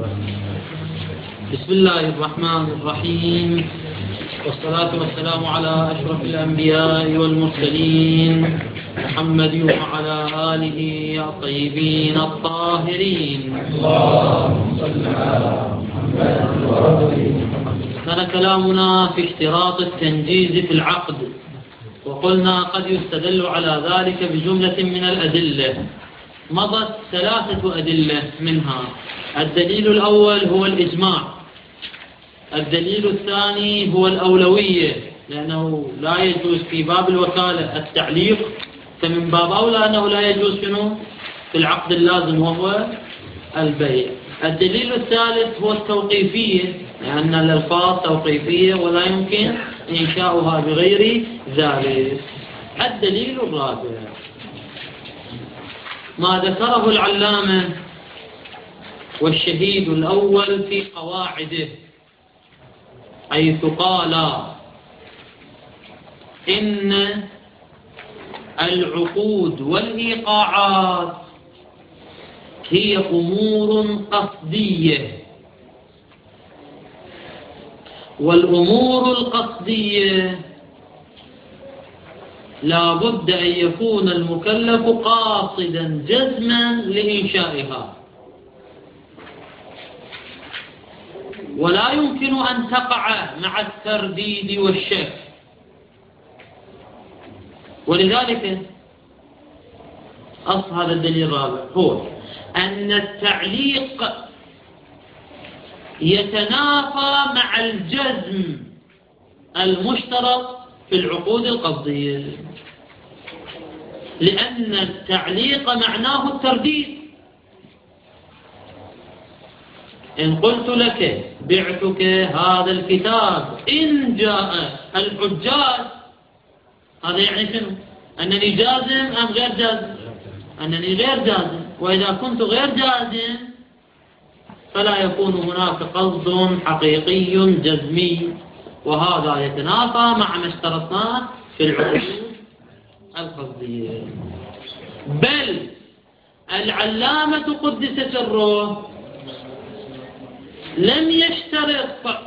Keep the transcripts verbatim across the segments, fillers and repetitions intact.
بسم الله الرحمن الرحيم، والصلاة والسلام على أشرف الأنبياء والمرسلين محمد وعلى آله الطيبين الطاهرين. اللهم صل على محمد. كان كلامنا في اشتراط التنجيز في العقد، وقلنا قد يستدل على ذلك بجملة من الأدلة. مضت ثلاثة أدلة منها: الدليل الأول هو الإجماع، الدليل الثاني هو الأولوية، لأنه لا يجوز في باب الوكالة التعليق، فمن باب أولى أنه لا يجوز شنو في العقد اللازم وهو البيع. الدليل الثالث هو التوقيفية، لأن الألفاظ توقيفية ولا يمكن إنشاؤها بغير ذلك. الدليل الرابع ما ذكره العلامة والشهيد الأول في قواعده، حيث قال إن العقود والإيقاعات هي أمور قصدية، والأمور القصدية لا بد أن يكون المكلف قاصدا جزما لإنشائها، ولا يمكن أن تقع مع الترديد والشك. ولذلك أصل هذا الدليل الرابع هو أن التعليق يتنافى مع الجزم المشترط في العقود القصدية، لأن التعليق معناه الترديد. إن قلت لك بعتك هذا الكتاب إن جاء الحجاج، هذا يعني شنو؟ أنني جازم أم غير جازم؟ أنني غير جازم، وإذا كنت غير جازم فلا يكون هناك قصد حقيقي جزمي، وهذا يتنافى مع ما اشترطناه في العقود القصدية. بل العلامة قدس سره لم يشترط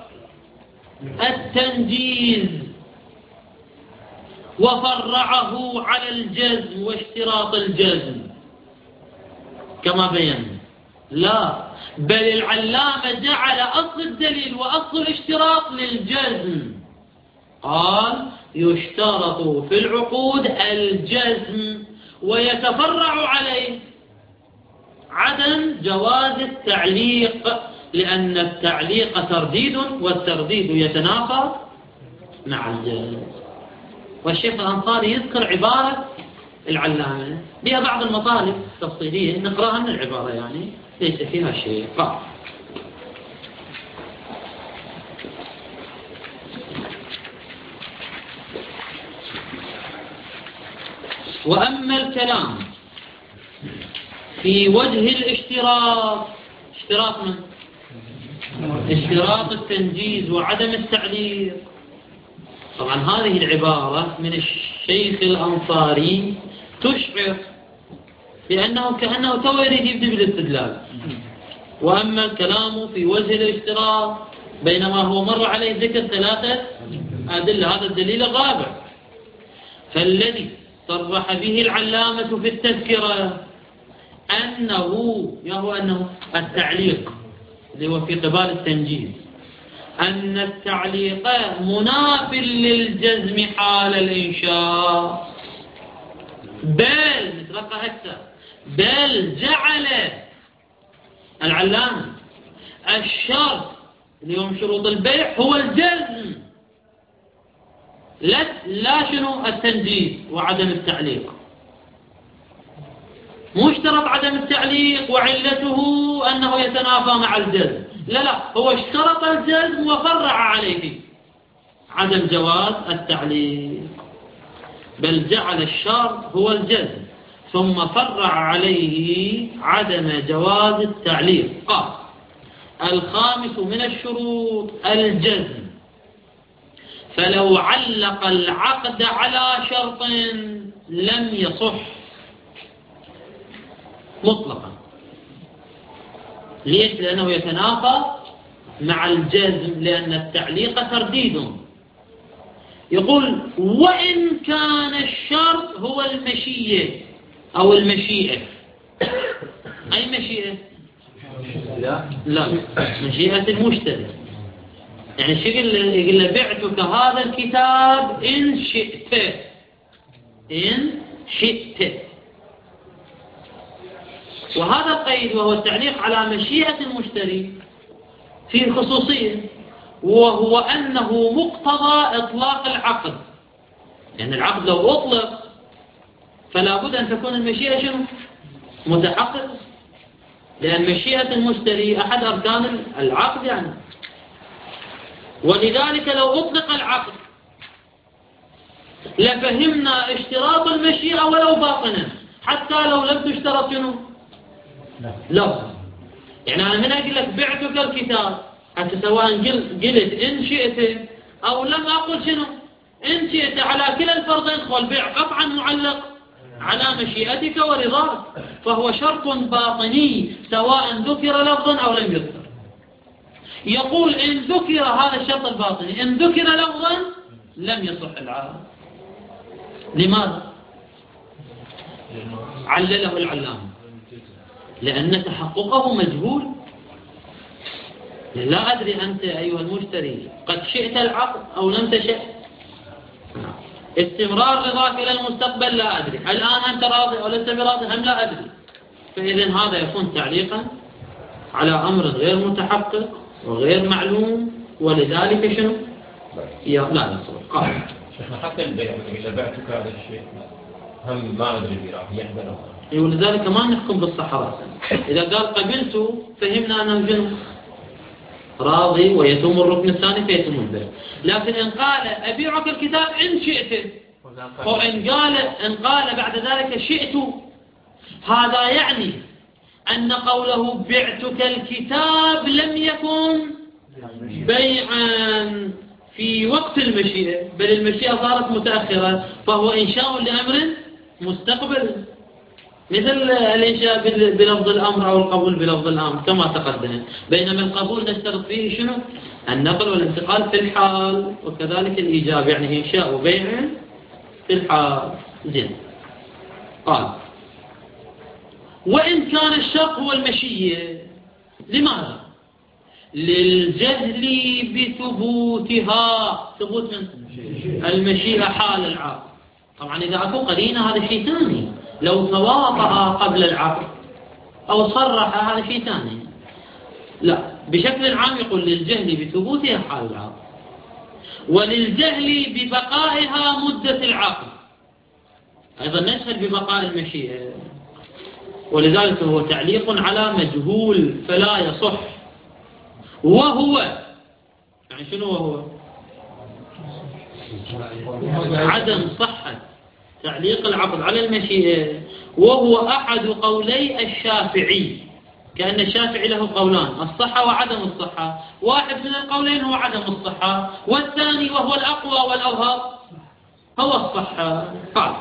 التنجيز وفرعه على الجزم واشتراط الجزم كما بينا، لا، بل العلامة جعل أصل الدليل وأصل الاشتراط للجزم. قال يشترط في العقود الجزم ويتفرع عليه عدم جواز التعليق، لأن التعليق ترديد، والترديد يتنافى مع الجزم. والشيخ الأنصاري يذكر عبارة العلامة بها بعض المطالب تفصيلية، نقرأها من العبارة يعني ليس فيها شيء. قال: وأما الكلام في وجه الاشتراط، اشتراط من؟ اشتراط التنجيز وعدم التعليق. طبعا هذه العبارة من الشيخ الأنصاري تشعر بأنه كأنه تو يريد يبدأ بالاستدلال. وأما الكلام في وجه الاشتراط، بينما هو مر عليه ذكر ثلاثة أدلة، هذا الدليل الرابع. فالذي صرح به العلامة في التذكرة أنه يهو أنه التعليق اللي هو في قبال التنجيز، أن التعليق مناف للجزم حال الإنشاء، بل نترقى أكثر، بل جعل العلامة الشرط اللي هو شروط البيع هو الجزم، لا لا شنو التنجيز وعدم التعليق. مو اشترط عدم التعليق وعلته أنه يتنافى مع الجزم، لا لا، هو اشترط الجزم وفرع عليه عدم جواز التعليق، بل جعل الشرط هو الجزم ثم فرع عليه عدم جواز التعليق. قال: الخامس من الشروط الجزم، فلو علق العقد على شرط لم يصح مطلقا. ليش؟ لأنه يتنافى مع الجزم، لأن التعليق ترديد. يقول وإن كان الشرط هو المشيئة أو المشيئة. أي مشيئة؟ لا لا مشيئة المشتري. يعني شكل يقول له بعتك هذا الكتاب إن شئت، إن شئت. وهذا القيد وهو التعليق على مشيئة المشتري فيه خصوصية، وهو أنه مقتضى إطلاق العقد. يعني العقد لو أطلق فلا بد أن تكون المشيئة شنو؟ متحققة، لأن مشيئة المشتري أحد أركان العقد يعني. ولذلك لو أطلق العقد لفهمنا اشتراط المشيئة ولو باطنا، حتى لو لم تشترط شنو؟ لا. يعني أنا من أقول لك بعتك الكتاب، حتى سواء قلت إن شئت أو لم أقل شنو؟ إن شئت، على كلا الفرضين والبيع قطعا معلق على مشيئتك ورضاك، فهو شرط باطني سواء ذكر لفظا أو لم يذكر. يقول إن ذكر هذا الشرط الباطني، إن ذكر لفظا لم يصح العقد. لماذا؟ علله العلام لأن تحققه مجهول. لا أدري أنت أيها المشتري قد شئت العقد أو لم تشئ. استمرار رضاك إلى المستقبل لا أدري، الآن أنت راضي أو لست براضي هم لا أدري. فإذن هذا يكون تعليقا على أمر غير متحقق وغير معلوم، ولذلك شنو؟ لا لا قال شيخنا حتى البيع إذا بعتك هذا الشيء هم ما أدري بيراح يحبنا، ولذلك ما نحكم بالصحراء. إذا قال قبلت فهمنا أنه جنب راضي ويتم الركن الثاني فيتم البيع. لكن إن قال أبيعك الكتاب إن شئت، وإن قال إن قال بعد ذلك شئت، هذا يعني أن قوله بعتك الكتاب لم يكن بيعا في وقت المشيئة، بل المشيئة صارت متأخرة، فهو إنشاء لأمر مستقبل، مثل الإنشاء بلفظ الأمر أو القبول بلفظ الأمر كما تقدم. بينما القبول نشترط فيه شنو؟ النقل والانتقال في الحال، وكذلك الإيجاب يعني إنشاء وبيع في الحال. زين. قال وإن كان الشرط هو المشيئة، لماذا؟ للجهل بثبوتها، ثبوت من المشيئة حال العقد. طبعا إذا أكو قرينة هذا شيء ثاني، لو تواطأ قبل العقد أو صرح هذا شيء ثاني. لا، بشكل عام يقول للجهل بثبوتها حال العقد، وللجهل ببقائها مدة العقد. أيضا نشهد ببقاء المشيئة، ولذلك هو تعليق على مجهول فلا يصح. وهو يعني شنو وهو؟ عدم صحة تعليق العقد على المشيئة، وهو أحد قولي الشافعي. كأن الشافعي له قولان، الصحة وعدم الصحة. واحد من القولين هو عدم الصحة، والثاني وهو الأقوى والأظهر هو الصحة. قال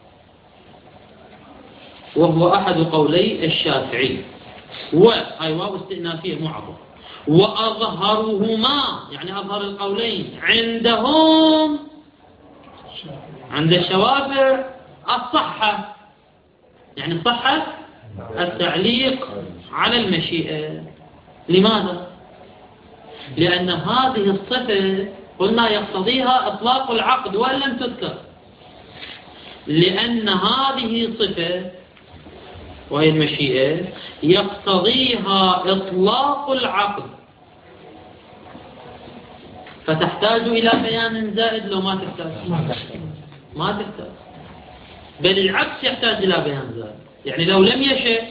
وهو أحد قولي الشافعي، وهي واو استئنافية معرضة. وأظهرهما يعني أظهر القولين عندهم عند الشوافع الصحة، يعني الصحة التعليق على المشيئة. لماذا؟ لأن هذه الصفة قلنا يقتضيها إطلاق العقد وإن لم تذكر، لأن هذه صفة وهي المشيئة يقتضيها إطلاق العقد، فتحتاج إلى بيان زائد لو ما تحتاج ما تحتاج، بل العكس يحتاج إلى بيان زائد. يعني لو لم يشاء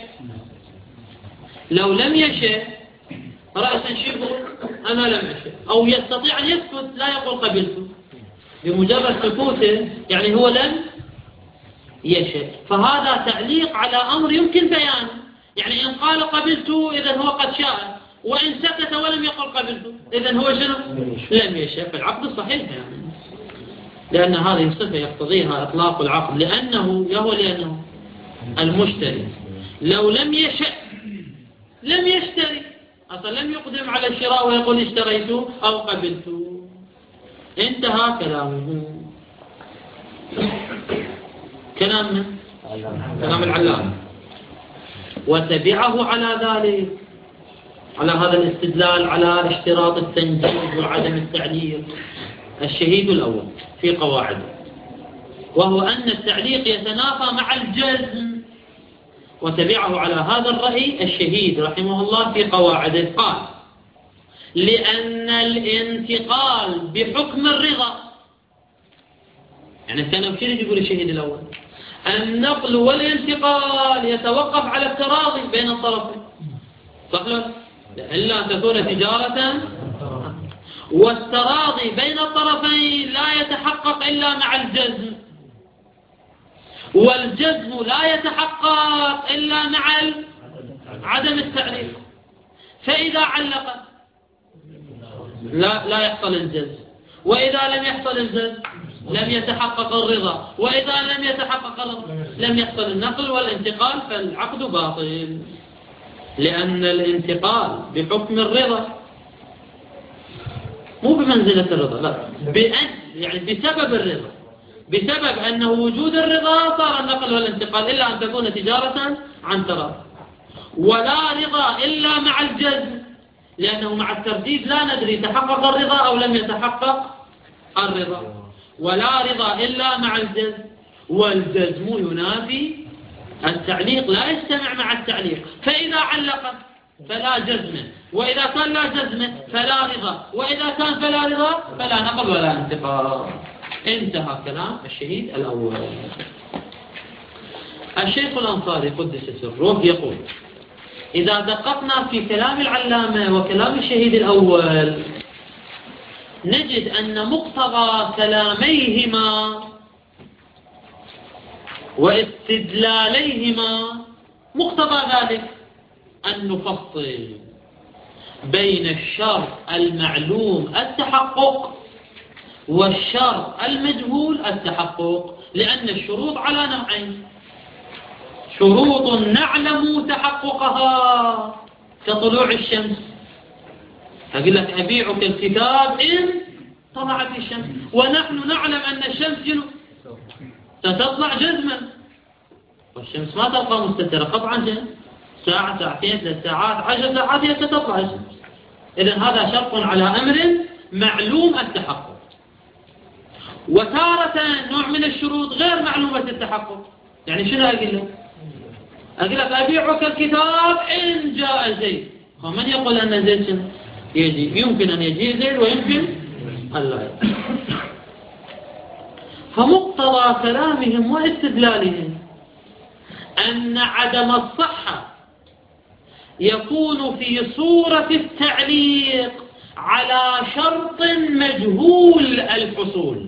لو لم يشاء رأسا شبه أنا لم أشاء، أو يستطيع أن يسكت لا يقول قبلته، بمجرد سكوته يعني هو لم يشاء. فهذا تعليق على أمر يمكن بيانه. يعني إن قال قبلته إذن هو قد شاء، وإن سكت ولم يقل قبلته إذن هو شنو؟ لم يشاء. فالعقد صحيح يعني، لأن هذه الصفة يقتضيها إطلاق العقد، لأنه يهو لأنه المشتري لو لم يشاء لم يشتري، أصلا لم يقدم على الشراء ويقول اشتريت أو قبلت. انتهى كلامه. كلام من؟ كلام العلامة. وتبعه على ذلك، على هذا الاستدلال على اشتراط التنجيز وعدم التعليق، الشهيد الأول في قواعده، وهو أن التعليق يتنافى مع الجزم. وتبعه على هذا الرأي الشهيد رحمه الله في قواعده، قال: لأن الانتقال بحكم الرضا، يعني كان بشيء يقول الشهيد الأول، النقل والانتقال يتوقف على التراضي بين الطرفين، صح له؟ إلا أن تكون تجارة، والتراضي بين الطرفين لا يتحقق إلا مع الجزم، والجزم لا يتحقق إلا مع عدم التعليق. فإذا علق لا لا يحصل الجزم، وإذا لم يحصل الجزم لم يتحقق الرضا، وإذا لم يتحقق الرضا لم يحصل النقل والانتقال، فالعقد باطل. لأن الانتقال بحكم الرضا، مو بمنزلة الرضا، لا، بأن يعني بسبب الرضا، بسبب أنه وجود الرضا صار النقل والانتقال، إلا أن تكون تجارة عن تراض. ولا رضا إلا مع الجزم، لأنه مع الترديد لا ندري تحقق الرضا أو لم يتحقق الرضا. ولا رضا إلا مع الجزم، والجزم ينافي التعليق، لا يجتمع مع التعليق. فإذا علق فلا جزم، وإذا كان لا جزم فلا رضا، وإذا كان فلا رضا فلا نقل ولا انتقال. انتهى كلام الشهيد الأول. الشيخ الأنصاري قدس سره يقول: إذا دققنا في كلام العلامة وكلام الشهيد الأول نجد أن مقتضى كلاميهما واستدلاليهما مقتضى ذلك أن نفصل بين الشرط المعلوم التحقق والشرط المجهول التحقق، لأن الشروط على نوعين: شروط نعلم تحققها كطلوع الشمس، أقول لك أبيعك الكتاب إن طلعت الشمس، ونحن نعلم أن الشمس ستطلع جزما، والشمس ما تبقى مستترة قطعا، ساعة ساعتين ثلاث ساعات عشر ساعات هي ستطلع الشمس. إذن هذا شرط على أمر معلوم التحقق. وتارة نوع من الشروط غير معلومة التحقق، يعني شنو أقول لك؟ أقول لك أبيعك الكتاب إن جاء زيد، ومن يقول أن زيد يجي؟ يمكن أن يجي زيد ويمكن أن لا يجي. فمقتضى كلامهم واستدلالهم أن عدم الصحة يكون في صورة التعليق على شرط مجهول الحصول.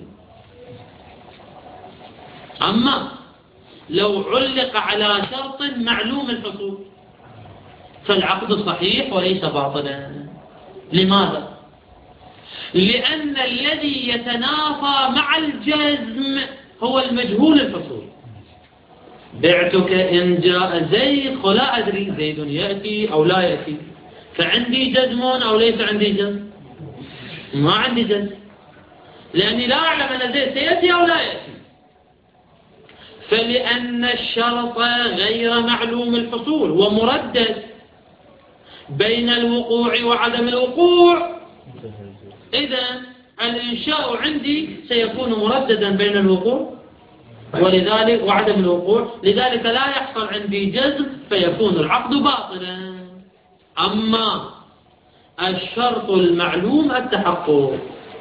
أما لو علق على شرط معلوم الحصول فالعقد صحيح وليس باطلا. لماذا؟ لأن الذي يتنافى مع الجزم هو المجهول الحصول. بعتك إن جاء زيد، ولا أدري زيد يأتي أو لا يأتي، فعندي جزم أو ليس عندي جزم؟ ما عندي جزم، لأني لا أعلم أن زيد سيأتي أو لا يأتي. فلأن الشرط غير معلوم الحصول ومردد بين الوقوع وعدم الوقوع، إذن الإنشاء عندي سيكون مرددا بين الوقوع ولذلك وعدم الوقوع، لذلك لا يحصل عندي جزم فيكون العقد باطلا. أما الشرط المعلوم التحقق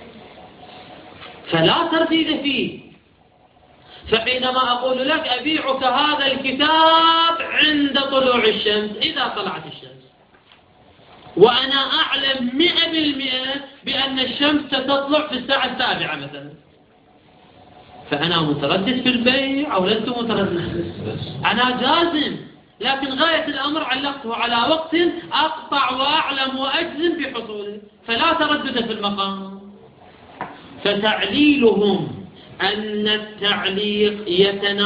فلا ترديد فيه. فحينما أقول لك أبيعك هذا الكتاب عند طلوع الشمس، إذا طلعت الشمس، وأنا أعلم مئة بالمئة بأن الشمس ستطلع في الساعة السابعة مثلا، فأنا متردد في البيع أو لست متردد؟ أنا جازم، لكن غاية الأمر علقته على وقت أقطع وأعلم وأجزم بحصوله، فلا تردد في المقام. فتعليلهم أن التعليق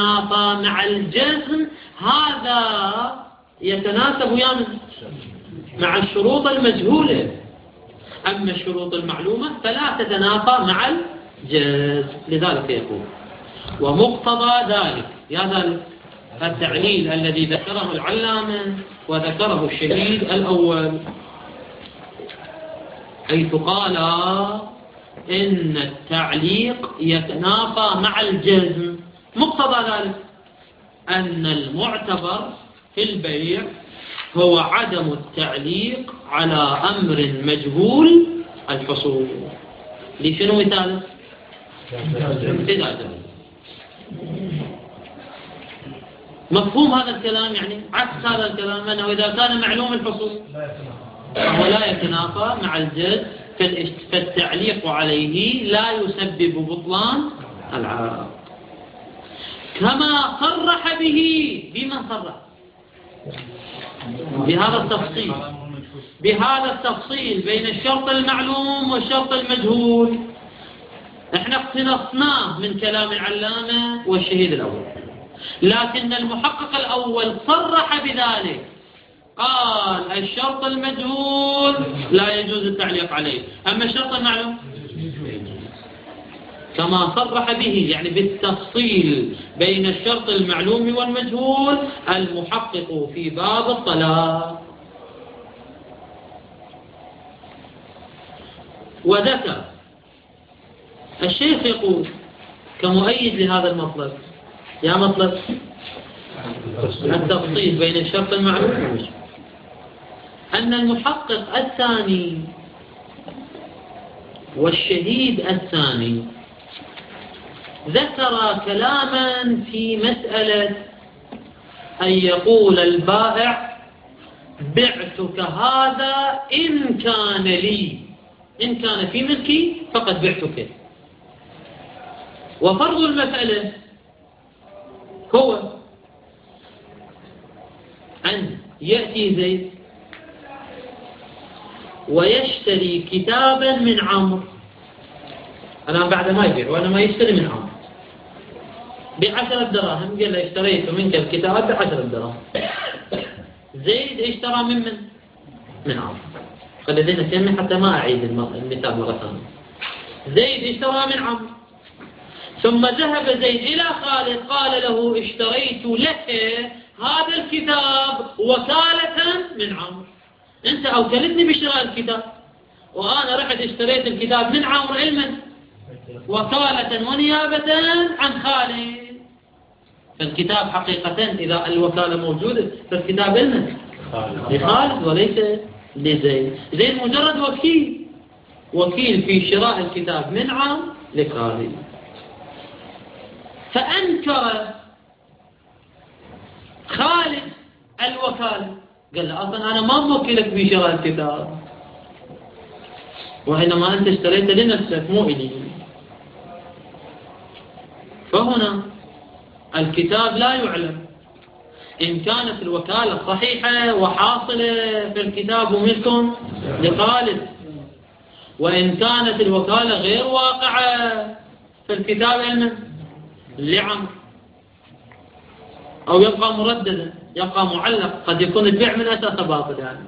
يتنافى مع الجزم، هذا يتناسب يا من مع الشروط المجهولة. أما الشروط المعلومة فلا تتنافى مع الجاز. لذلك يقول ومقتضى ذلك، يا ذلك التعليل الذي ذكره العلامة وذكره الشهيد الأول، حيث قال إن التعليق يتنافى مع الجزم. مقتضى ذلك أن المعتبر في البيع هو عدم التعليق على أمر مجهول الحصول. لشنو مثاله؟ إذا مفهوم هذا الكلام، يعني عكس هذا الكلام، أنه إذا كان معلوم الحصول فهو لا يتنافى مع الجد، فالتعليق عليه لا يسبب بطلان العقد. كما صرح به، بما صرح؟ بهذا التفصيل بهذا التفصيل بين الشرط المعلوم والشرط المجهول. احنا اقتنصناه من كلام العلامة والشهيد الأول، لكن المحقق الأول صرح بذلك، قال الشرط المجهول لا يجوز التعليق عليه، أما الشرط المعلوم كما صرح به، يعني بالتفصيل بين الشرط المعلوم والمجهول المحقق في باب الطلاق. وذكر الشيخ يقول كمؤيد لهذا المطلب، يا مطلب التفصيل بين الشرط المعلوم والمجهول، أن المحقق الثاني والشهيد الثاني ذكر كلاما في مسألة أن يقول البائع بعتك هذا إن كان لي، إن كان في ملكي فقد بعتك. وفرض المسألة هو أن يأتي زيد ويشتري كتابا من عمرو، أنا بعد ما يبيع وأنا ما يشتري من عمرو بعشرة دراهم، قال له اشتريت منك الكتاب بعشرة دراهم. زيد اشترى من من؟ من عمرو. خلينا نسمي حتى ما أعيد المثال مرة ثانية. زيد اشترى من عمرو، ثم ذهب زيد إلى خالد قال له اشتريت لك هذا الكتاب وكالة من عمرو، أنت أوكلتني بشراء الكتاب وأنا رحت اشتريت الكتاب من عمرو علما وكالة ونيابة عن خالد. فالكتاب حقيقة إذا الوكالة موجودة فالكتاب علما لخالد وليس لزيد. زيد مجرد وكيل، وكيل في شراء الكتاب من عمرو لخالد. فأنكر خالد الوكالة، قال له أصلا أنا ما موكلك بشراء الكتاب، وإنما أنت اشتريت لنفسك مو إلي. فهنا الكتاب لا يعلم إن كانت الوكالة صحيحة وحاصلة في الكتاب ملك لخالد، وإن كانت الوكالة غير واقعة في الكتاب علما لعمرو، أو يبقى مرددا، يبقى معلق، قد يكون البيع من أساس باطل يعني.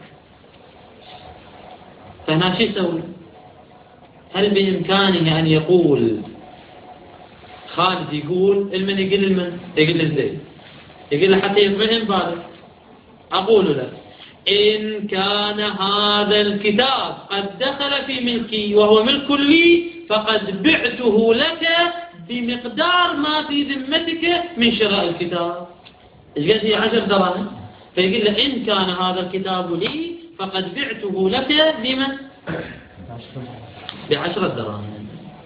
فهنا شو يسوي؟ هل بإمكانه أن يقول خالد يقول المن يقول المن يقول الزيد يقول له حتى يفهم بالك، أقول له إن كان هذا الكتاب قد دخل في ملكي وهو ملك لي فقد بعته لك بمقدار ما في ذمتك من شراء الكتاب. إيش قال هي عشر دراهم؟ فيقول له إن كان هذا الكتاب لي فقد بعته لك بمن؟ بعشرة دراهم.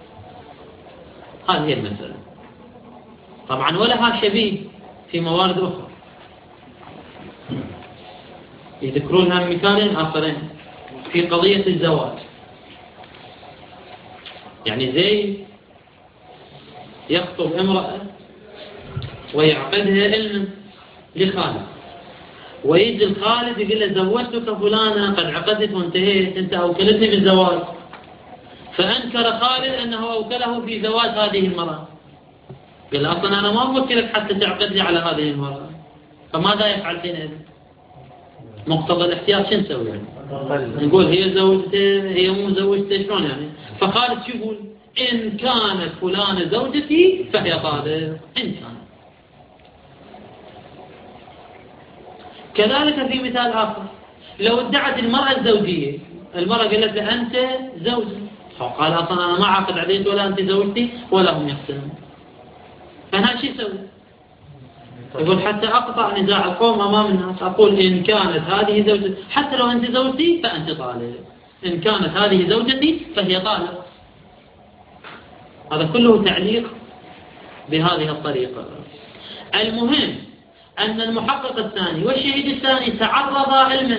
هذه المسألة. طبعا ولها شبيه في موارد أخرى يذكرونها مثالين آخرين في قضية الزواج. يعني زيد يخطب امرأة ويعقدها علما لخالد، ويجي الخالد يقول له زوجتك فلانة قد عقدت وانتهيت، انت أوكلتني بالزواج. فأنكر خالد أنه أوكله في زواج هذه المرأة، قال أصلا أنا ما أوكلك حتى تعقد لي على هذه المرأة. فماذا يفعل حينئذ؟ مقتضى الاحتياط شو نسوي يعني؟ نقول هي زوجته هي مو زوجته شلون يعني؟ فخالد شو يقول؟ إن كانت فلانة زوجتي فهي طالق. إن كانت. كذلك في مثال آخر، لو ادعت المرأة الزوجية، المرأة قالت له أنت زوجي، قال أصلا أنا ما عاقد عليك ولا أنت زوجتي ولا هم يقتنون، فأنا شو يسوي؟ يقول حتى أقطع نزاع القوم أمام الناس أقول إن كانت هذه زوجتي، حتى لو أنت زوجتي فأنت طالق، إن كانت هذه زوجتي فهي طالق. هذا كله تعليق بهذه الطريقة. المهم أن المحقق الثاني والشهيد الثاني تعرضا علما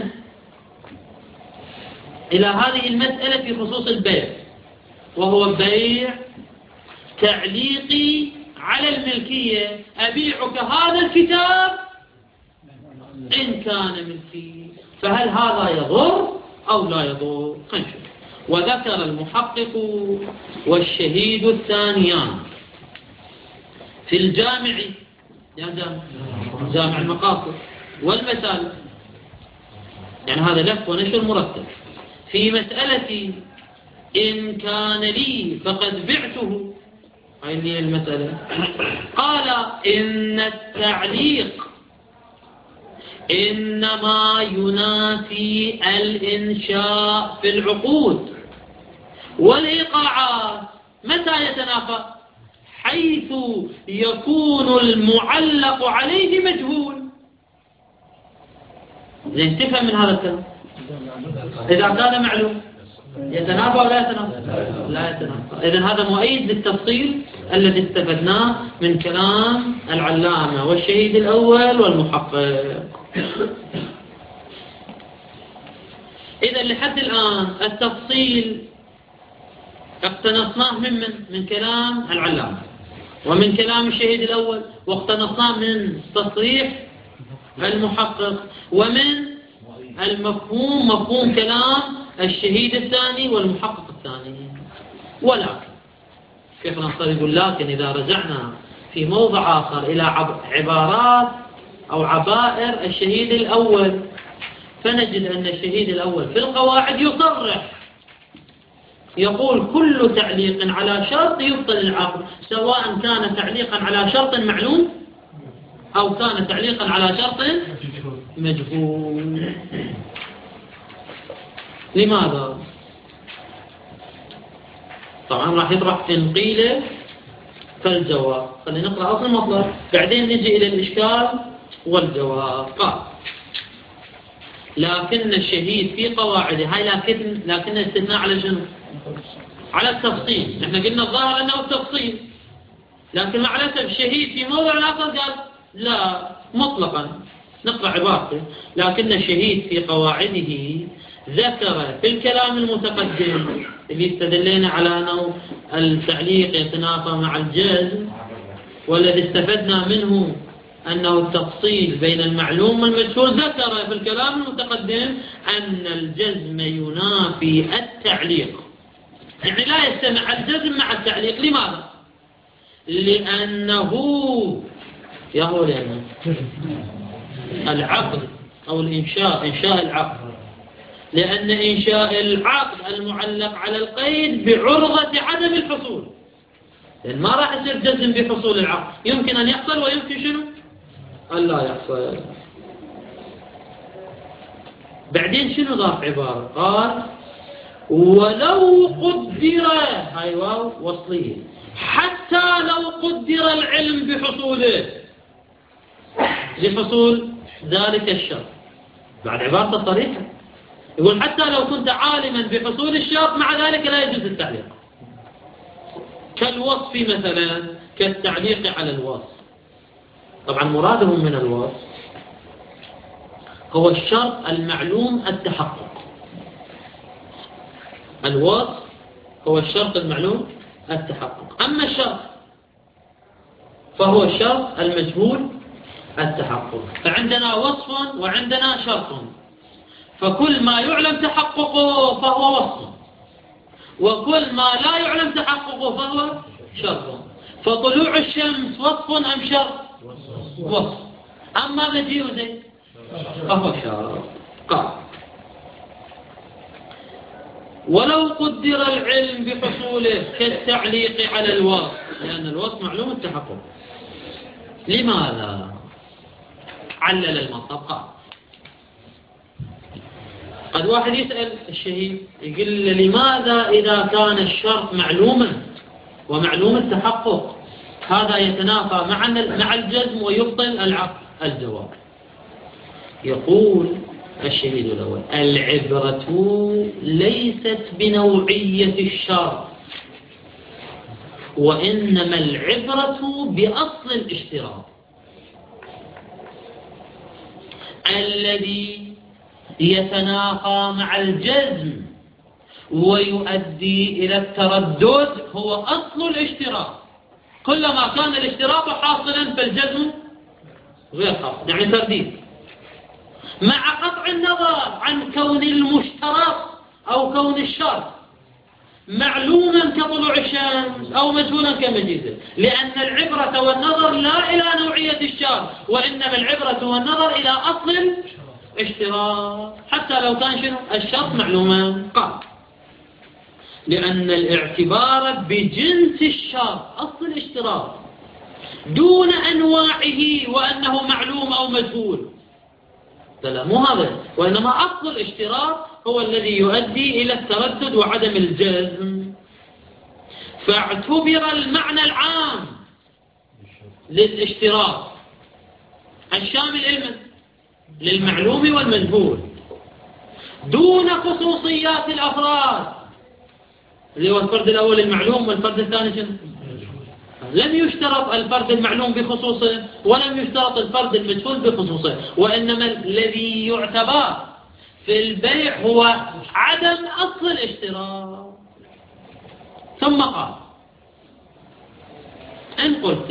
إلى هذه المسألة في خصوص البيع، وهو بيع تعليقي على الملكية، أبيعك هذا الكتاب إن كان ملكي، فهل هذا يضر أو لا يضر؟ خنشوف. وذكر المحقق والشهيد الثانيان في الجامع، يا جامع جامع المقاصد والمسالك، يعني هذا لف ونشر مرتب، في مسألة إن كان لي فقد بعته، هاي اللي المسألة، قال إن التعليق إنما ينافي الإنشاء في العقود، والإيقاعات متى يتنافى؟ حيث يكون المعلق عليه مجهول. زين تفهم من هذا الكلام؟ إذا كان معلوم يتنافى ولا يتنافى؟ لا يتنافى. إذن هذا مؤيد للتفصيل الذي استفدناه من كلام العلامة والشهيد الأول والمحقق. إذن لحد الآن التفصيل اقتنصناه من من من كلام العلامة ومن كلام الشهيد الأول، واقتنصناه من تصريح المحقق ومن المفهوم مفهوم كلام الشهيد الثاني والمحقق الثاني. ولكن كيف نصر يقول لكن إذا رجعنا في موضع آخر إلى عبارات أو عبائر الشهيد الأول، فنجد أن الشهيد الأول في القواعد يصرح، يقول كل تعليق على شرط يبطل العقد، سواء كان تعليقا على شرط معلوم أو كان تعليقا على شرط مجهول. لماذا؟ طبعا راح يطرح إن قيل فالجواب. خلينا نقرأ أصل المطلب بعدين نجي إلى الإشكال والجواب. قال لكن الشهيد في قواعده، هاي لكن لكن استثناء على شنو؟ على التفصيل. نحن قلنا الظاهر أنه التفصيل، لكن مع الأسف الشهيد في موضع آخر قال لا مطلقا. نقرأ عبارته: لكن الشهيد في قواعده ذكر في الكلام المتقدم اللي استدلينا على أنه التعليق يتنافى مع الجزم، والذي استفدنا منه أنه التفصيل بين المعلوم والمجهول، ذكر في الكلام المتقدم أن الجزم ينافي التعليق، يعني لا يجتمع الجزم مع التعليق. لماذا؟ لأنه يهو لأنه العقد أو الإنشاء، إنشاء العقد، لأن إنشاء العقد المعلق على القيد بعرضة عدم الحصول، لأن ما راح يصير جزم بحصول العقد، يمكن أن يحصل ويمكن شنو؟ أن لا يحصل. بعدين شنو ضاف عبارة؟ قال ولو قدر، هاي واو وصلية، حتى لو قدر العلم بحصوله لحصول ذلك الشرط. بعد عبارة صريحة يقول حتى لو كنت عالما بحصول الشرط مع ذلك لا يجوز التعليق، كالوصف مثلا، كالتعليق على الوصف. طبعا مرادهم من الوصف هو الشرط المعلوم التحقق. الوصف هو الشرط المعلوم التحقق، أما الشرط فهو الشرط المجهول التحقق. فعندنا وصف وعندنا شرط، فكل ما يعلم تحققه فهو وصف، وكل ما لا يعلم تحققه فهو شرط. فطلوع الشمس وصف أم شرط؟ وصف. أما مجيء زيد فهو شرط. قال ولو قدر العلم بحصوله كالتعليق على الوصف، لأن الوصف معلوم التحقق. لماذا؟ علل المطلب. قال قد واحد يسأل الشهيد يقول له لماذا إذا كان الشرط معلوما ومعلوم التحقق هذا يتنافى مع مع الجزم ويبطل العقد؟ الجواب يقول الشهيد الأول: العبرة ليست بنوعية الشرط، وإنما العبرة بأصل الاشتراط الذي يتناقى مع الجزم ويؤدي إلى التردد، هو أصل الاشتراط. كلما كان الاشتراط حاصلا فالجزم غير حاصل، يعني ترديد، مع قطع النظر عن كون المشترط أو كون الشرط معلوما كطلوع الشمس أو مجهولا كمجيزه، لأن العبرة والنظر لا إلى نوعية الشرط، وإنما العبرة والنظر إلى أصل الاشتراط، حتى لو كان شنو الشرط معلوما. قال: لأن الاعتبار بجنس الشرط أصل الاشتراط دون أنواعه وأنه معلوم أو مجهول. لا، مو هذا، وإنما أصل الاشتراط هو الذي يؤدي إلى التردد وعدم الجزم. فاعتبر المعنى العام للاشتراط الشامل للمعلوم والمجهول دون خصوصيات الأفراد، اللي هو الفرد الأول المعلوم والفرد الثاني شنو؟ لم يشترط الفرد المعلوم بخصوصه ولم يشترط الفرد المجهول بخصوصه، وإنما الذي يعتبر في البيع هو عدم أصل الاشتراط. ثم قال: إن قلت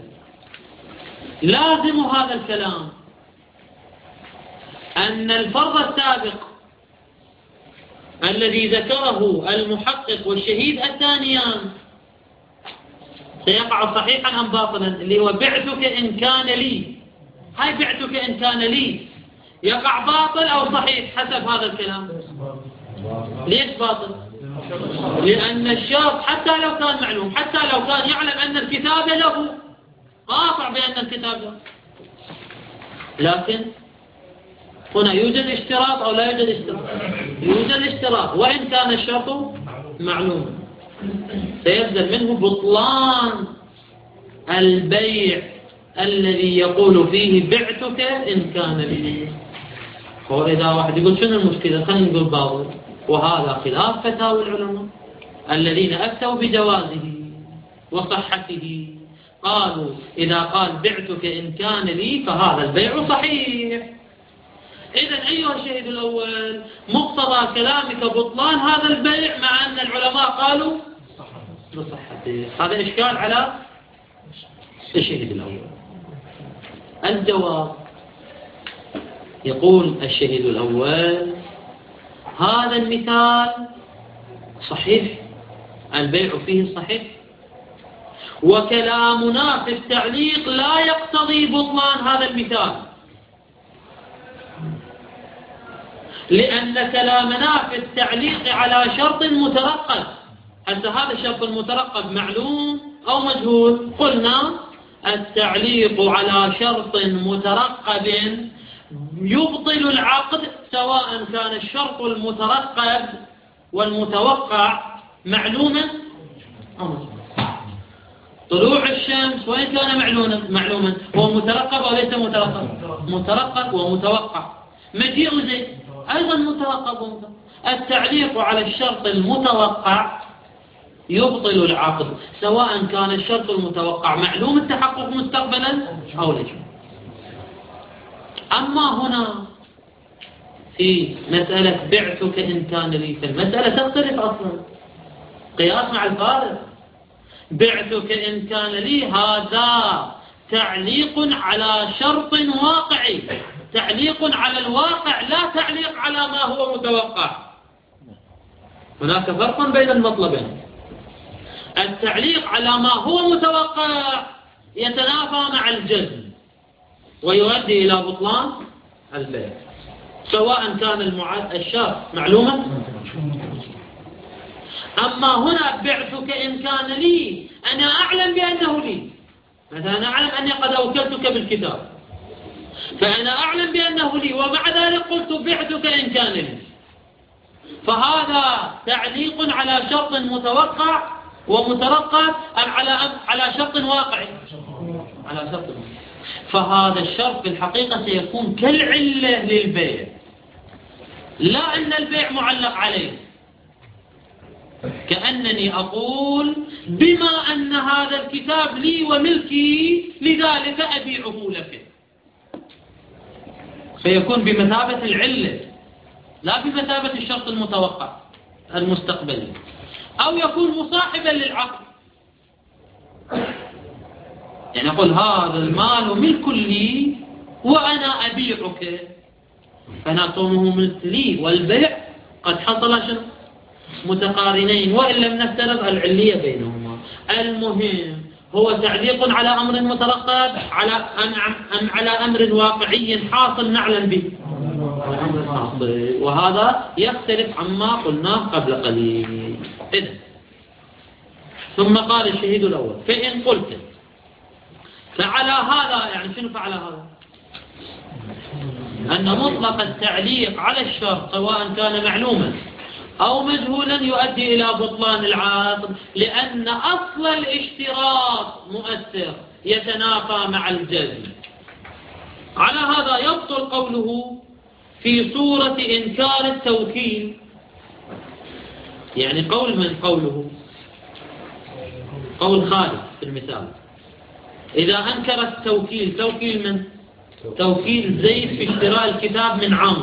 لازم هذا الكلام أن الفرض السابق الذي ذكره المحقق والشهيد الثانيان سيقع صحيحا أم باطلا، اللي هو بعتك إن كان لي، هاي بعتك إن كان لي يقع باطل أو صحيح حسب هذا الكلام؟ ليش باطل؟ لأن الشرط حتى لو كان معلوم، حتى لو كان يعلم أن الكتابة له، قاطع بأن الكتابة له، لكن هنا يوجد اشتراط أو لا يوجد اشتراط؟ يوجد اشتراط، وإن كان الشرط معلوما سيبدل منه بطلان البيع الذي يقول فيه بعتك إن كان لي. وإذا واحد يقول شنو المشكلة؟ خلينا نقول باطل، وهذا خلاف فتاوى العلماء الذين أفتوا بجوازه وصحته. قالوا إذا قال بعتك إن كان لي فهذا البيع صحيح. إذن أيها الشهيد الأول، مقتضى كلامك بطلان هذا البيع، مع أن العلماء قالوا بصحته. هذا إشكال على الشهيد الأول. الجواب: يقول الشهيد الأول: هذا المثال صحيح، البيع فيه صحيح، وكلامنا في التعليق لا يقتضي بطلان هذا المثال، لأن كلامنا في التعليق على شرط مترقب. هل هذا الشرط المترقب معلوم أو مجهول؟ قلنا التعليق على شرط مترقب يبطل العقد، سواء كان الشرط المترقب والمتوقع معلوما أو مجهولا. طلوع الشمس وإن كان معلوما معلوما هو مترقب أو ليس مترقب؟ مترقب ومتوقع. مجيء زيد أيضا متوقع ومتوقع. التعليق على الشرط المتوقع يبطل العقد، سواء كان الشرط المتوقع معلوم التحقق مستقبلا أو ليس. أما هنا في مسألة بعتك إن كان لي، فالمسألة تختلف أصلا، قياس مع الفارق. بعتك إن كان لي هذا تعليق على شرط واقعي، تعليق على الواقع، لا تعليق على ما هو متوقع. هناك فرق بين المطلبين. التعليق على ما هو متوقع يتنافى مع الجزم ويؤدي إلى بطلان البيع، سواء كان المعد الشرط معلوما أما هنا بعتك إن كان لي، أنا أعلم بأنه لي، مثلا أنا أعلم أني قد أوكلتك بالكتاب، فأنا أعلم بأنه لي، ومع ذلك قلت بعتك إن كان لي، فهذا تعليق على شرط متوقع ومترقب أم على على شرط واقعي؟ على شرط. فهذا الشرط في الحقيقة سيكون كالعلة للبيع، لا أن البيع معلق عليه، كأنني أقول بما أن هذا الكتاب لي وملكي لذلك أبيعه لك، فيكون بمثابة العلة لا بمثابة الشرط المتوقع المستقبلي. أو يكون مصاحبا للعقد، يعني أقول هذا المال ملك لي وأنا أبيعك، فأنا كونه ملك لي والبيع قد حصل شرط متقارنين، وإن لم نفترض العلية بينهما. المهم هو تعليق على أمر مترقب على أم على أمر واقعي حاصل نعلم به، وهذا يختلف عما قلناه قبل قليل. إذن ثم قال الشهيد الأول فإن قلت فعلى هذا، يعني شنو فعلى هذا؟ أن مطلق التعليق على الشرط سواء كان معلوما أو مجهولا يؤدي إلى بطلان العقد، لأن أصل الاشتراط مؤثر يتنافى مع الجزم. على هذا يبطل قوله في صورة إنكار التوكيل، يعني قول من قوله قول خالد في المثال، إذا أنكر التوكيل، توكيل من توكيل زيد في اشتراء الكتاب من عمرو،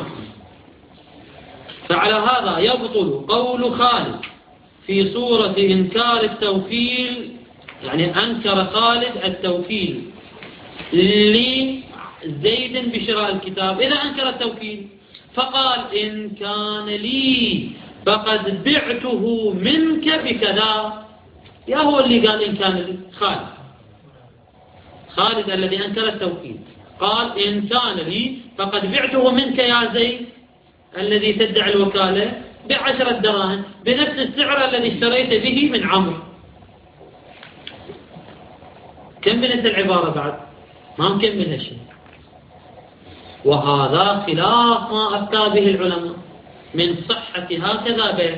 فعلى هذا يبطل قول خالد في صورة إنكار التوكيل، يعني أنكر خالد التوكيل لزيد بشراء الكتاب. إذا أنكر التوكيل فقال إن كان لي فقد بعته منك بكذا، يا هو اللي قال إن كان لي؟ خالد خالد الذي أنكر التوكيل قال إن كان لي فقد بعته منك يا زيد الذي تدعي الوكالة بعشرة دراهم بنفس السعر الذي اشتريت به من عمرو. كملت العبارة بعد ما مكمل هالشيء، وهذا خلاف ما أفتى به العلماء من صحة هكذا بيع.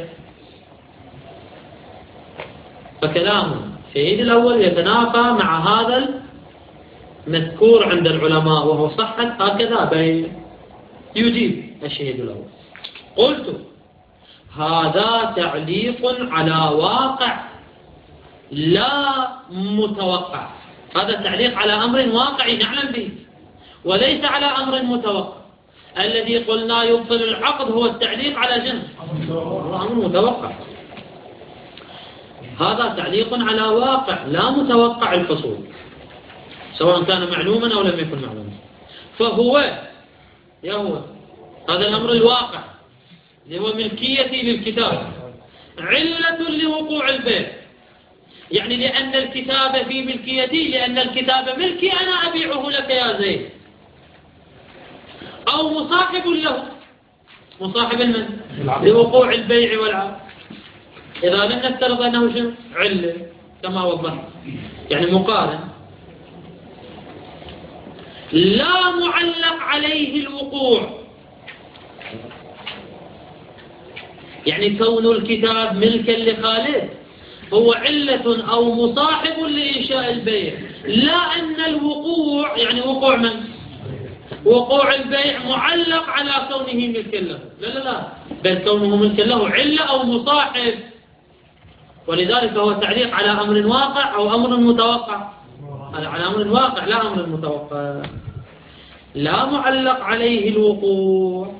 فكلام الشهيد الأول يتنافى مع هذا المذكور عند العلماء وهو صحة هكذا بيع. يجيب الشهيد الأول قلت هذا تعليق على واقع لا متوقع، هذا تعليق على أمر واقعي نعلم به وليس على أمر متوقع. الذي قلنا يبطل العقد هو التعليق على جنس أمر متوقع، هذا تعليق على واقع لا متوقع الحصول سواء كان معلوما أو لم يكن معلوما. فهو يهو هذا الأمر الواقع اللي هو ملكيتي للكتاب علة لوقوع البيع، يعني لأن الكتاب في ملكيتي، لأن الكتاب ملكي أنا أبيعه لك يا زيد، أو مصاحب له، مصاحب من لوقوع البيع والعقد. إذا لم نفترض أنه شنو علة كما وضحت، يعني مقارن لا معلق عليه الوقوع، يعني كون الكتاب ملكا لخالد هو علة أو مصاحب لإنشاء البيع، لا أن الوقوع يعني وقوع من وقوع البيع معلق على كونه ملكا له، لا لا لا، بل كونه ملكا له علة أو مصاحب، ولذلك هو تعليق على أمر واقع أو أمر متوقع، على أمر واقع لا أمر متوقع، لا معلق عليه الوقوع.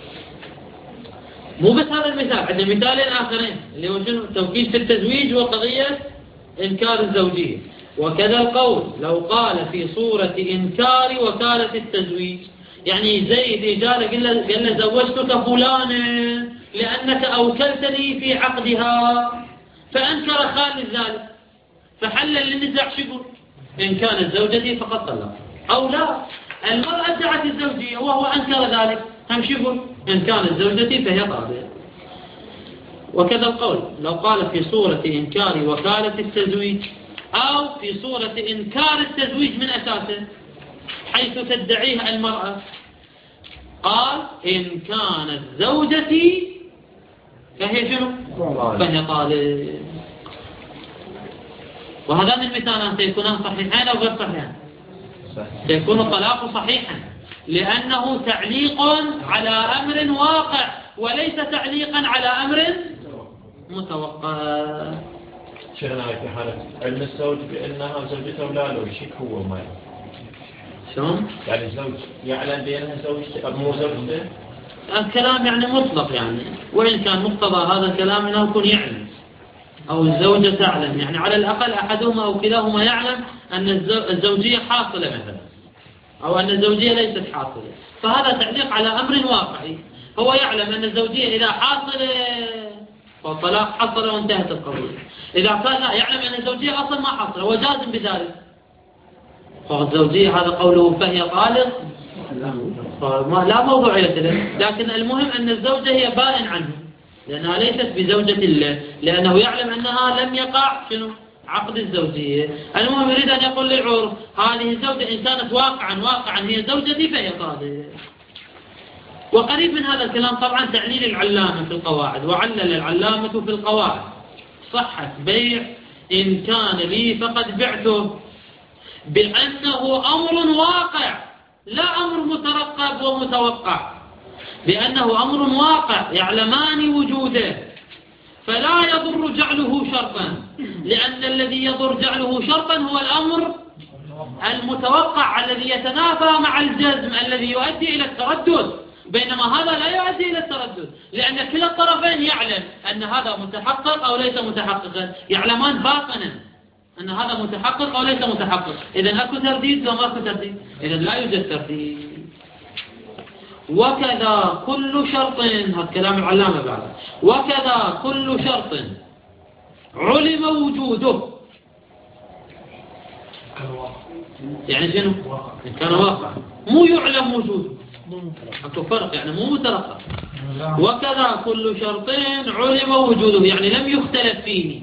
مو بس هذا المثال، عندنا مثالين آخرين اللي هو شنو التوكيل في التزويج وقضية إنكار الزوجية. وكذا القول لو قال في صورة إنكار وكالة التزويج، يعني زيد إجارة قال له, قال له زوجتك فلانا لأنك أوكلتني في عقدها، فأنكر خالد ذلك فحل للنزاع شبه إن كانت زوجتي فقد طلق أو لا، المرأة ادعت الزوجية وهو أنكر ذلك هم شبه إن كانت زوجتي فهي طالق. وكذا القول لو قال في صورة إنكار وكالة التزويج أو في صورة إنكار التزويج من أساسه حيث تدعيه المرأة، قال إن كانت زوجتي فهي شنو؟ فهي طالب. وهذان المثالان سيكونان صحيحين أو غير صحيحين؟ سيكون الطلاق صحيحا، لأنه تعليق على أمر واقع وليس تعليقا على أمر متوقع. شيخنا في حالة علم الزوج بأنها زوجته لا لو يشك هو ما شلون؟ يعني الزوج يعلم بأنها زوجته أو مو زوجته؟ الكلام يعني مطلق، يعني وإن كان مقتضى هذا الكلام أنه يكون يعلم أو الزوجة تعلم، يعني على الأقل أحدهما أو كلاهما يعلم أن الزوجية حاصلة مثلا أو أن الزوجية ليست حاصلة، فهذا تعليق على أمر واقعي. هو يعلم أن الزوجية إذا حاصلة فالطلاق حصل وانتهت القضية، إذا كان لا يعلم أن الزوجية أصلا ما حاصلة وجازم بذلك، فالزوجية هذا قوله فهي طالق لا موضوعية له. لكن المهم أن الزوجة هي بائن عنه لأنها ليست بزوجة الله، لأنه يعلم أنها لم يقع شنو عقد الزوجية. المهم يريد أن يقول للعرف هذه الزوجة إن كانت واقعا واقعا هي زوجتي فهي طالق. وقريب من هذا الكلام طبعا تعليل العلامة في القواعد، وعلل العلامة في القواعد صحة بيع إن كان لي فقد بعته بأنه أمر واقع لا أمر مترقب ومتوقع، بأنه أمر واقع يعلمان وجوده فلا يضر جعله شرطا، لأن الذي يضر جعله شرطا هو الأمر المتوقع الذي يتنافى مع الجزم الذي يؤدي إلى التردد، بينما هذا لا يؤدي إلى التردد لأن كلا الطرفين يعلم أن هذا متحقق أو ليس متحققا، يعلمان باطنا أن هذا متحقق أو ليس متحقق. إذن أكو ترديد لو ماكو ترديد؟ إذن لا يوجد ترديد. وكذا كل شرط، هذا كلام العلامة بعد، وكذا كل شرط علم وجوده، يعني شنو؟ إن كان واقع مو يعلم وجوده، أكو فرق يعني مو مترقب. وكذا كل شرط علم وجوده يعني لم يختلف فيه،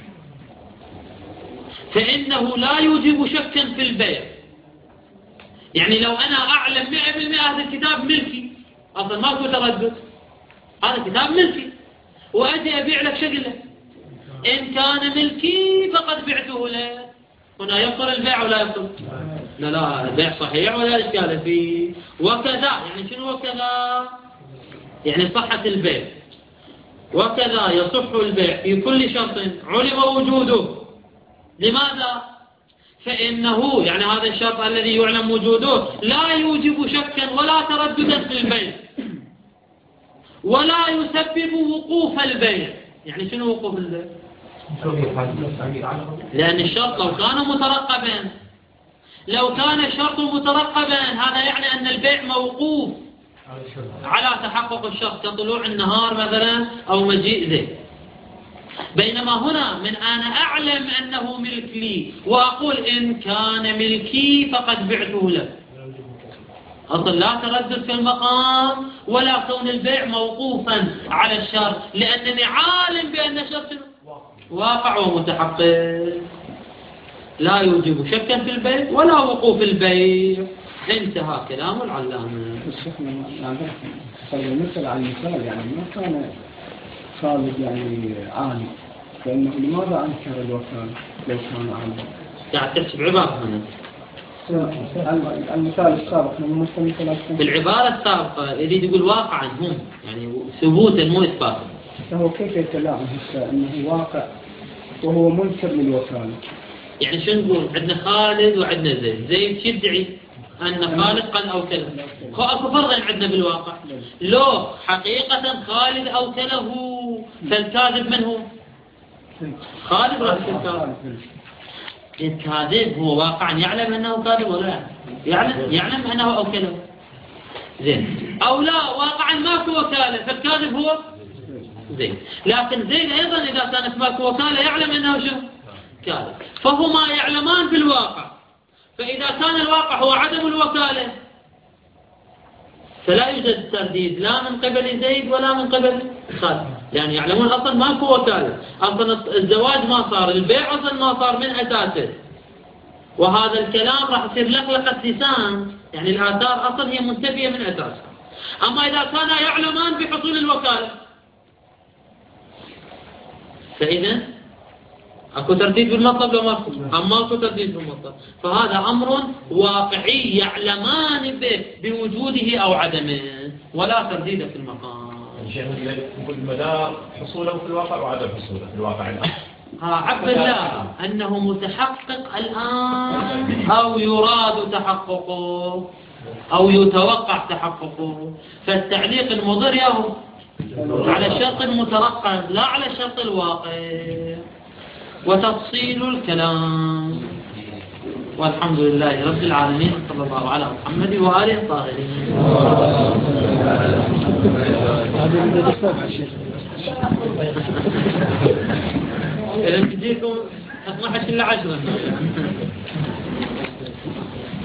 فإنه لا يوجب شكا في البيع. يعني لو أنا أعلم مئة بالمئة هذا الكتاب ملكي أصلا ما أكو تردد، هذا الكتاب ملكي وأجي أبيع لك شغله، إن كان ملكي فقد بعته له، هنا يبطل البيع ولا يبطل؟ لا لا البيع صحيح ولا إشكال فيه. وكذا يعني شنو وكذا؟ يعني صحة البيع. وكذا يصح البيع في كل شرط علم وجوده. لماذا؟ فإنه يعني هذا الشرط الذي يعلم وجوده لا يوجب شكا ولا ترددا في البيع ولا يسبب وقوف البيع. يعني شنو وقوف البيع؟ لأن الشرط لو كان مترقبا لو كان الشرط مترقبا هذا يعني أن البيع موقوف على تحقق الشرط كطلوع النهار مثلا أو مجيء ذي، بينما هنا من أنا أعلم أنه ملك لي وأقول إن كان ملكي فقد بعته له، أصلا لا تردد في المقام ولا كون البيع موقوفا على الشرط، لأنني عالم بأن الشرط واقع ومتحقق لا يوجب شكا في البيع ولا وقوف البيع. انتهى كلام العلامة. مثل على المثال يعني ما كان خالد يعني عالم، فإنه لماذا أنكر الوكالة لو كان عالم؟ يعني تحسب عبارة هنا المثال السابق في العبارة السابقة يريد يقول واقعا هم يعني ثبوتا مو إثباتا. فهو كيف يتلاعب أنه واقع وهو منكر للوكالة؟ يعني شو نقول؟ عندنا خالد وعندنا زيد، زيد يدعي أن خالد قد أوكله، أكو فرق عندنا بالواقع. لو حقيقة خالد أوكله فالكاذب من هو؟ خالد ولا الكاذب؟ الكاذب هو واقعا يعلم أنه كاذب ولا لا؟ يعلم يعلم أنه أوكله زين، أو لا واقعا ماكو وكالة فالكاذب هو زين، لكن زيد أيضا إذا كانت ماكو وكالة يعلم أنه شو؟ كاذب، فهما يعلمان بالواقع. فإذا كان الواقع هو عدم الوكالة فلا يوجد ترديد لا من قبل زيد ولا من قبل خالد، يعني يعلمون أصلا ماكو وكالة، أصلا الزواج ما صار، البيع أصلا ما صار من أساسه، وهذا الكلام راح يصير لقلقة لسان، يعني الآثار أصلا هي منتفية من أساسها. أما إذا كانا يعلمان بحصول الوكالة فإذا أكو ترديد بالمطلب لو ماكو؟ أما أكو ترديد بالمطلب، فهذا أمر واقعي يعلمان به بوجوده أو عدمه، ولا ترديد في المقام. شيخ نقول مدار حصوله في الواقع وعدم حصوله في الواقع الآن. ها عقب الله أنه متحقق الآن أو يراد تحققه أو يتوقع تحققه، فالتعليق المضر يهو على الشرط المترقب لا على الشرط الواقع. وتفصيل الكلام. والحمد لله رب العالمين، صلى الله على محمد وآله الطاهرين. إذا تجيكم اثناشر إلا عشرة